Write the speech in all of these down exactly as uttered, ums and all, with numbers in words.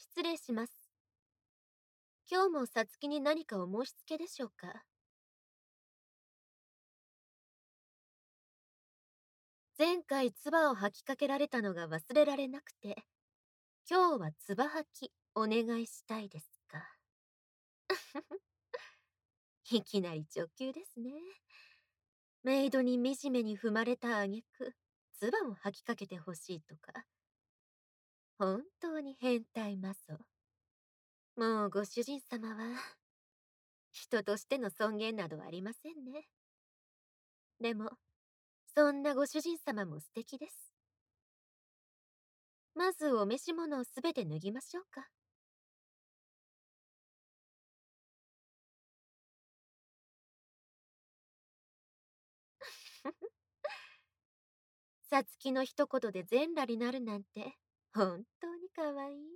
失礼します。今日もさつきに何かお申し付けでしょうか？前回唾を吐きかけられたのが忘れられなくて、今日は唾吐きお願いしたいですか？いきなり直球ですね。メイドに惨めに踏まれた挙句、唾を吐きかけてほしいとか。本当に変態マゾ。もうご主人様は、人としての尊厳などありませんね。でも、そんなご主人様も素敵です。まずお召し物をすべて脱ぎましょうか。さつきの一言で全裸になるなんて、本当にかわいい。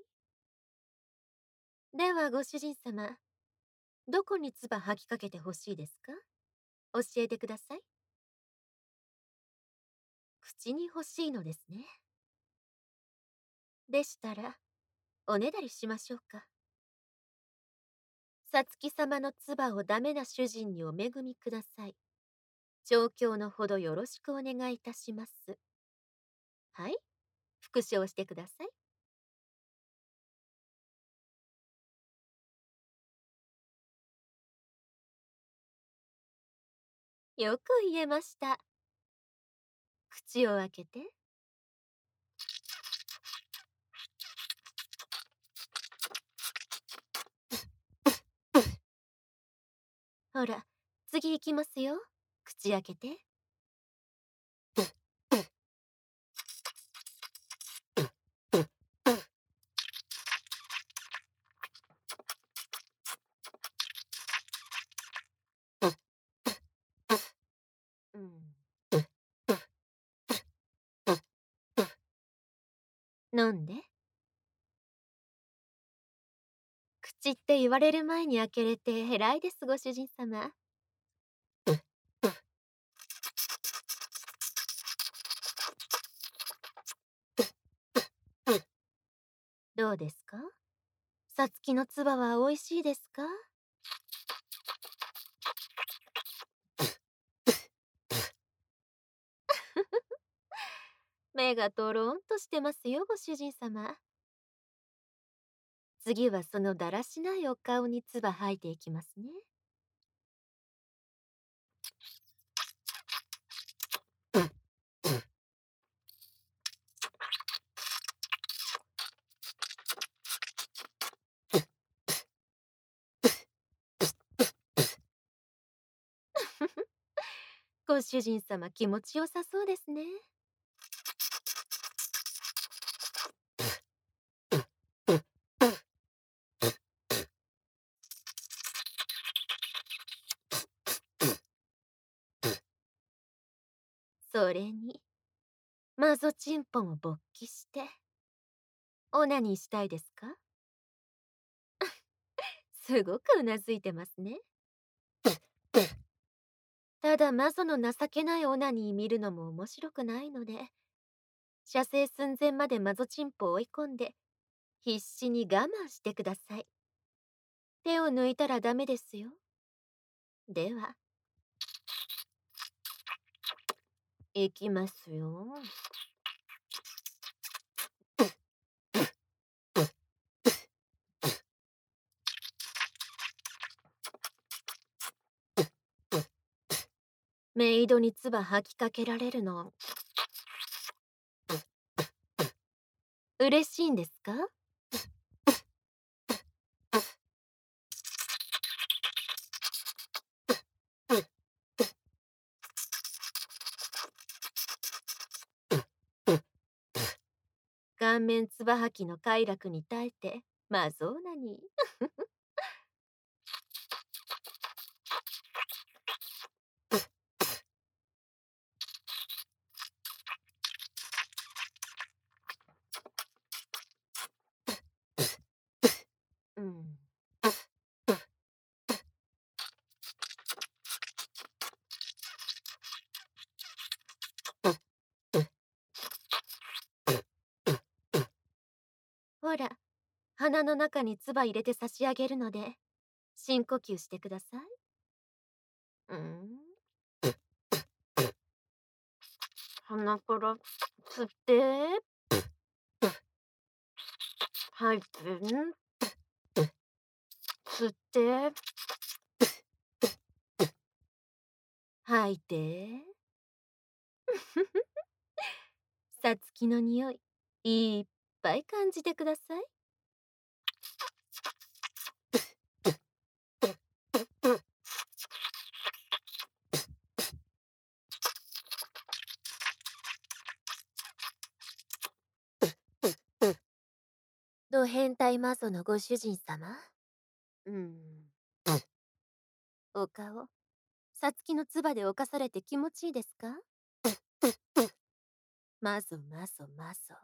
ではご主人様、どこに唾吐きかけてほしいですか？教えてください。口に欲しいのですね。でしたら、おねだりしましょうか。さつき様の唾をダメな主人にお恵みください。調教のほどよろしくお願いいたします。はい、復唱してください。よく言えました。口を開けて。ほら、次行きますよ。口開けて。うん。飲んで。口って言われる前に開けれて偉いです、ご主人様。どうですか？さつきの唾は美味しいですか？目がとろんとしてますよ、ご主人様。次はそのだらしないお顔に唾吐いていきますね。ご主人様気持ちよさそうですね。それに、マゾチンポも勃起して、オナニーしたいですか？すごくうなずいてますね。ただマゾの情けないオナニー見るのも面白くないので、射精寸前までマゾチンポを追い込んで、必死に我慢してください。手を抜いたらダメですよ。では、いきますよ。メイドに唾吐きかけられるの、嬉しいんですか？顔面唾吐きの快楽に耐えて、マゾーナに。うん。ほら、 鼻の中に唾入れて差し上げるので、深呼吸してください。うーん。鼻から吸って、吐いて、吸って、吐いて。さつきの匂い、いっぱい感じてください。ド変態魔女のご主人様。うーん。お顔、さつきの唾で侵されて気持ちいいですか？魔女魔女魔女。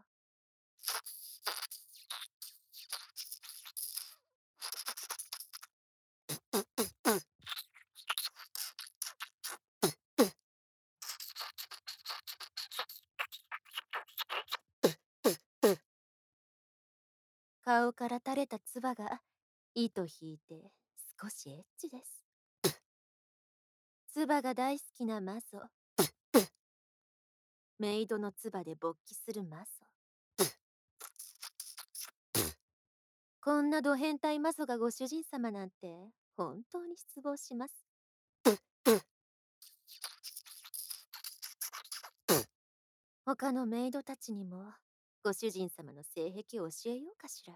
顔から垂れた唾が糸引いて少しエッチです。唾が大好きな魔女。メイドの唾で勃起する魔女。こんなド変態魔女がご主人様なんて本当に失望します。他のメイドたちにもご主人様の性癖を教えようかしら。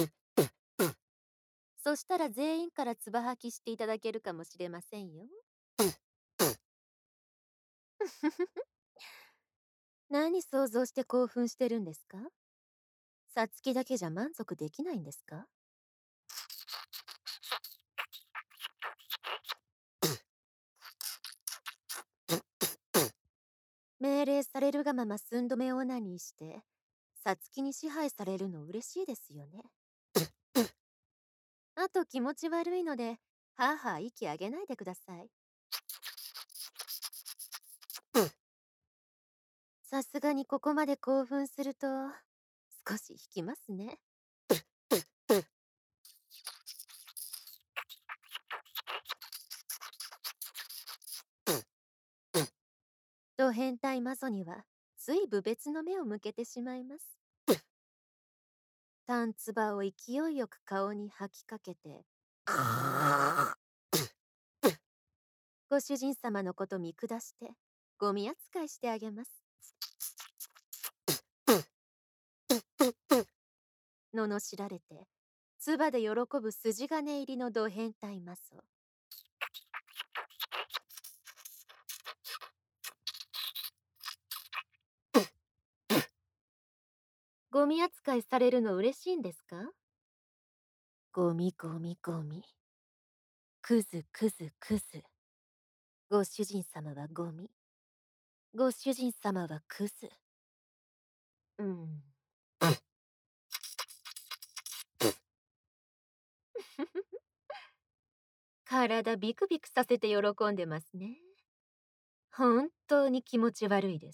そしたら全員から唾吐きしていただけるかもしれませんよ。何想像して興奮してるんですか？さつきだけじゃ満足できないんですか？命令されるがまま寸止めオナニーして、さつきに支配されるの嬉しいですよね。あと気持ち悪いので、はあはあ息上げないでください。さすがにここまで興奮すると、少し引きますね。ド変態魔女には、つい部別の目を向けてしまいます。タンツバを勢いよく顔に吐きかけて、ご主人様のこと見下して、ゴミ扱いしてあげます。罵られて、唾で喜ぶ筋金入りのド変態魔女。ゴミ扱いされるの嬉しいんですか？ゴミゴミゴミ。クズクズクズ。ご主人様はゴミ。ご主人様はクズ。うん。体ビクビクさせて喜んでますね。本当に気持ち悪いです。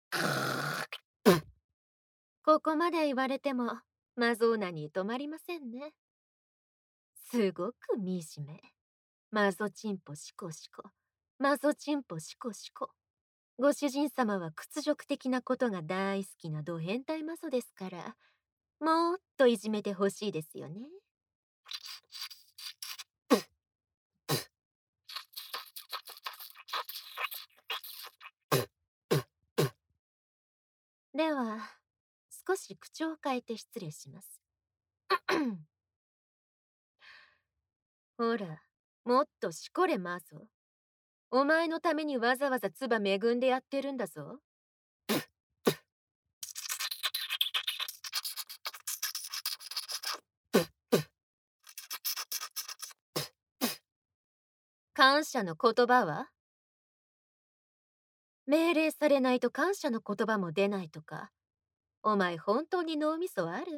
ここまで言われても、マゾーナに止まりませんね。すごく惨め。マゾチンポシコシコ。マゾチンポシコシコ。ご主人様は屈辱的なことが大好きなド変態マゾですから、もっといじめてほしいですよね。では、少し口調を変えて失礼します。ほら、もっとしこれマゾ。お前のためにわざわざ唾恵んでやってるんだぞ。感謝の言葉は？命令されないと感謝の言葉も出ないとか。お前本当に脳みそある？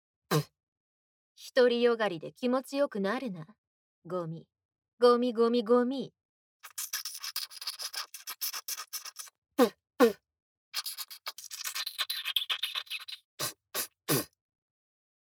独りよがりで気持ちよくなるな。ゴミ。ゴミゴミゴミ。